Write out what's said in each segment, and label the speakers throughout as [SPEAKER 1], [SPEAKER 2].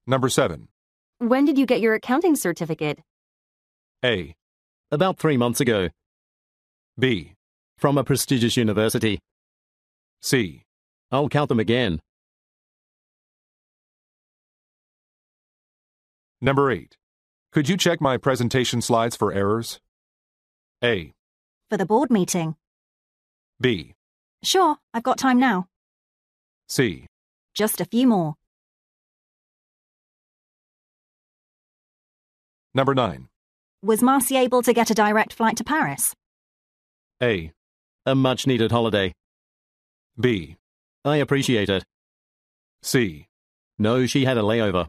[SPEAKER 1] Number 7.
[SPEAKER 2] When did you get your accounting certificate?
[SPEAKER 1] A.
[SPEAKER 3] About 3 months ago.
[SPEAKER 1] B.
[SPEAKER 3] From a prestigious university.
[SPEAKER 1] C.
[SPEAKER 3] I'll count them again.
[SPEAKER 1] Number 8. Could you check my presentation slides for errors? A.
[SPEAKER 4] For the board meeting.
[SPEAKER 1] B.
[SPEAKER 4] Sure, I've got time now.
[SPEAKER 1] C.
[SPEAKER 4] Just a few more.
[SPEAKER 1] Number 9.
[SPEAKER 4] Was Marcy able to get a direct flight to Paris?
[SPEAKER 1] A.
[SPEAKER 3] A much-needed holiday.
[SPEAKER 1] B.
[SPEAKER 3] I appreciate it.
[SPEAKER 1] C.
[SPEAKER 3] No, she had a layover.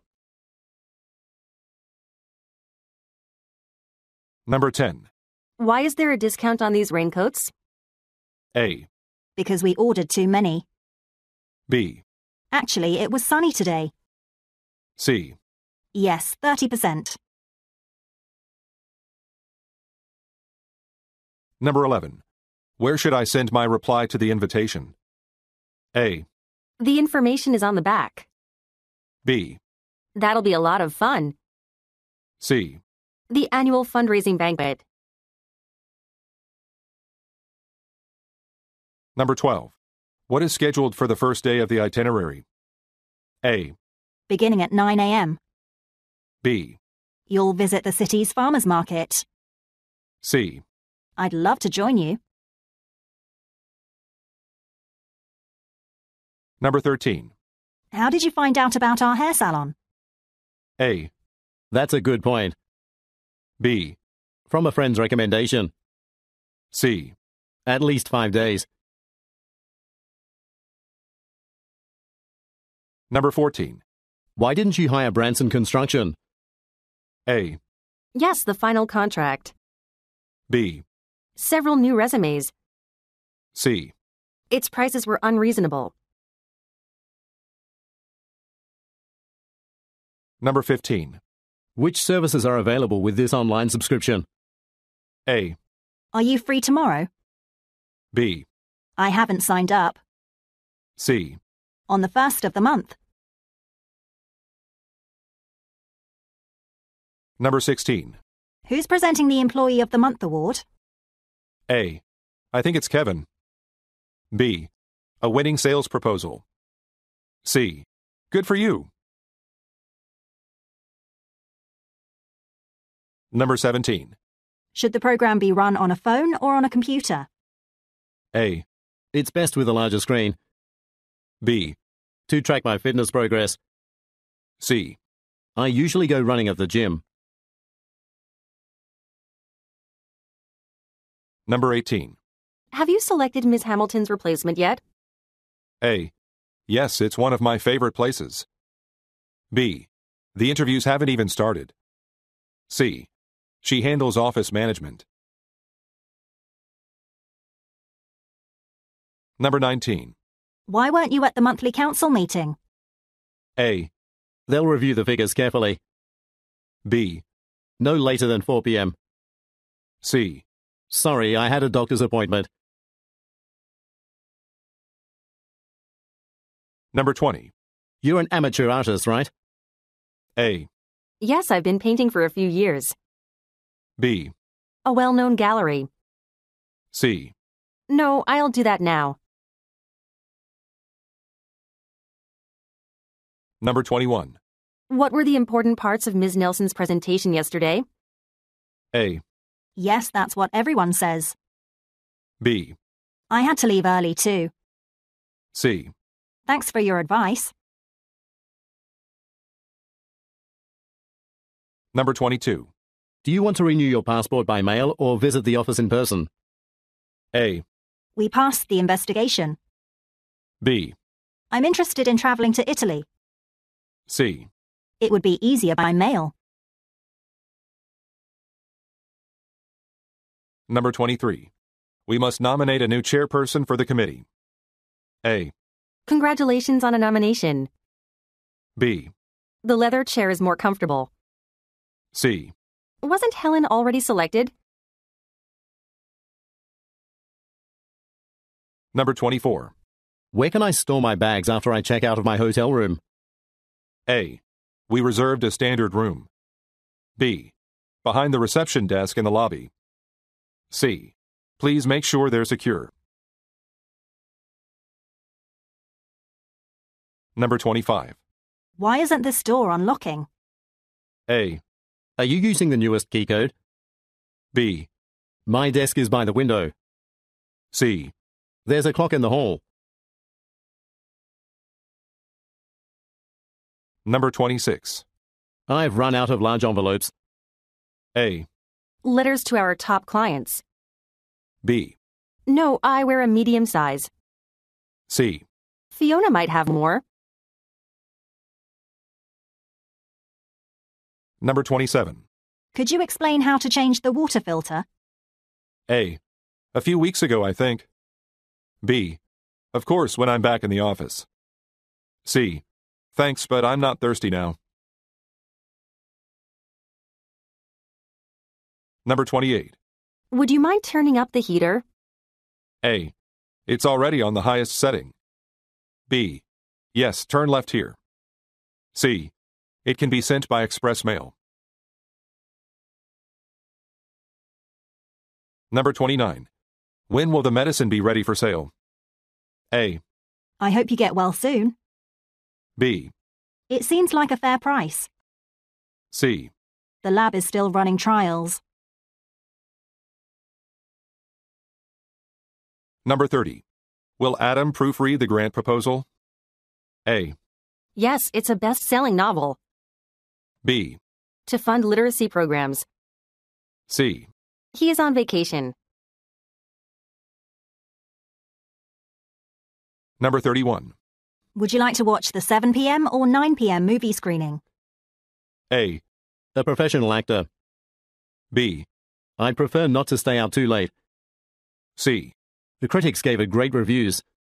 [SPEAKER 1] Number 10.
[SPEAKER 2] Why is there a discount on these raincoats?
[SPEAKER 1] A.
[SPEAKER 4] Because we ordered too many.
[SPEAKER 1] B.
[SPEAKER 4] Actually, it was sunny today.
[SPEAKER 1] C.
[SPEAKER 4] Yes, 30%.
[SPEAKER 1] Number 11. Where should I send my reply to the invitation? A.
[SPEAKER 2] The information is on the back.
[SPEAKER 1] B.
[SPEAKER 2] That'll be a lot of fun.
[SPEAKER 1] C.
[SPEAKER 2] The annual fundraising banquet.
[SPEAKER 1] Number 12. What is scheduled for the first day of the itinerary? A.
[SPEAKER 4] Beginning at 9 a.m.
[SPEAKER 1] B.
[SPEAKER 4] You'll visit the city's farmers market.
[SPEAKER 1] C.
[SPEAKER 4] I'd love to join you.
[SPEAKER 1] Number 13.
[SPEAKER 4] How did you find out about our hair salon?
[SPEAKER 1] A.
[SPEAKER 3] That's a good point.
[SPEAKER 1] B.
[SPEAKER 3] From a friend's recommendation.
[SPEAKER 1] C.
[SPEAKER 3] At least 5 days.
[SPEAKER 1] Number 14.
[SPEAKER 3] Why didn't you hire Branson Construction?
[SPEAKER 1] A.
[SPEAKER 2] Yes, the final contract.
[SPEAKER 1] B.
[SPEAKER 2] Several new resumes.
[SPEAKER 1] C.
[SPEAKER 2] Its prices were unreasonable.
[SPEAKER 1] Number 15.
[SPEAKER 3] Which services are available with this online subscription?
[SPEAKER 1] A.
[SPEAKER 4] Are you free tomorrow?
[SPEAKER 1] B.
[SPEAKER 4] I haven't signed up.
[SPEAKER 1] C.
[SPEAKER 4] On the 1st of the month.
[SPEAKER 1] Number 16.
[SPEAKER 4] Who's presenting the Employee of the Month award?
[SPEAKER 1] A. I think it's Kevin. B. A winning sales proposal. C. Good for you. Number 17.
[SPEAKER 4] Should the program be run on a phone or on a computer?
[SPEAKER 1] A.
[SPEAKER 3] It's best with a larger screen.
[SPEAKER 1] B.
[SPEAKER 3] To track my fitness progress.
[SPEAKER 1] C.
[SPEAKER 3] I usually go running at the gym.
[SPEAKER 1] Number 18.
[SPEAKER 2] Have you selected Ms. Hamilton's replacement yet?
[SPEAKER 1] A. Yes, it's one of my favorite places. B. The interviews haven't even started. C. She handles office management. Number 19.
[SPEAKER 4] Why weren't you at the monthly council meeting?
[SPEAKER 1] A.
[SPEAKER 3] They'll review the figures carefully.
[SPEAKER 1] B.
[SPEAKER 3] No later than 4 p.m.
[SPEAKER 1] C.
[SPEAKER 3] Sorry, I had a doctor's appointment.
[SPEAKER 1] Number 20.
[SPEAKER 3] You're an amateur artist, right?
[SPEAKER 1] A.
[SPEAKER 2] Yes, I've been painting for a few years.
[SPEAKER 1] B.
[SPEAKER 2] A well-known gallery.
[SPEAKER 1] C.
[SPEAKER 2] No, I'll do that now.
[SPEAKER 1] Number 21.
[SPEAKER 2] What were the important parts of Ms. Nelson's presentation yesterday?
[SPEAKER 1] A.
[SPEAKER 4] Yes, that's what everyone says.
[SPEAKER 1] B.
[SPEAKER 4] I had to leave early too.
[SPEAKER 1] C.
[SPEAKER 4] Thanks for your advice.
[SPEAKER 1] Number 22.
[SPEAKER 3] Do you want to renew your passport by mail or visit the office in person?
[SPEAKER 1] A.
[SPEAKER 4] We passed the investigation.
[SPEAKER 1] B.
[SPEAKER 4] I'm interested in traveling to Italy.
[SPEAKER 1] C.
[SPEAKER 4] It would be easier by mail.
[SPEAKER 1] Number 23. We must nominate a new chairperson for the committee. A.
[SPEAKER 2] Congratulations on a nomination.
[SPEAKER 1] B.
[SPEAKER 2] The leather chair is more comfortable.
[SPEAKER 1] C.
[SPEAKER 2] Wasn't Helen already selected?
[SPEAKER 1] Number 24.
[SPEAKER 3] Where can I store my bags after I check out of my hotel room?
[SPEAKER 1] A. We reserved a standard room. B. Behind the reception desk in the lobby. C. Please make sure they're secure. Number 25.
[SPEAKER 4] Why isn't this door unlocking?
[SPEAKER 1] A.
[SPEAKER 3] Are you using the newest key code?
[SPEAKER 1] B.
[SPEAKER 3] My desk is by the window.
[SPEAKER 1] C.
[SPEAKER 3] There's a clock in the hall.
[SPEAKER 1] Number 26.
[SPEAKER 3] I've run out of large envelopes.
[SPEAKER 1] A.
[SPEAKER 2] Letters to our top clients.
[SPEAKER 1] B.
[SPEAKER 2] No, I wear a medium size.
[SPEAKER 1] C.
[SPEAKER 2] Fiona might have more.
[SPEAKER 1] Number 27.
[SPEAKER 4] Could you explain how to change the water filter?
[SPEAKER 1] A. A few weeks ago, I think. B. Of course, when I'm back in the office. C. Thanks, but I'm not thirsty now. Number 28.
[SPEAKER 2] Would you mind turning up the heater?
[SPEAKER 1] A. It's already on the highest setting. B. Yes, turn left here. C. It can be sent by express mail. Number 29. When will the medicine be ready for sale? A.
[SPEAKER 4] I hope you get well soon.
[SPEAKER 1] B.
[SPEAKER 4] It seems like a fair price.
[SPEAKER 1] C.
[SPEAKER 4] The lab is still running trials.
[SPEAKER 1] Number 30. Will Adam proofread the grant proposal? A.
[SPEAKER 2] Yes, it's a best-selling novel.
[SPEAKER 1] B.
[SPEAKER 2] To fund literacy programs.
[SPEAKER 1] C.
[SPEAKER 2] He is on vacation.
[SPEAKER 1] Number 31.
[SPEAKER 4] Would you like to watch the 7 p.m. or 9 p.m. movie screening?
[SPEAKER 1] A.
[SPEAKER 3] A professional actor.
[SPEAKER 1] B.
[SPEAKER 3] I'd prefer not to stay out too late.
[SPEAKER 1] C.
[SPEAKER 3] The critics gave it great reviews.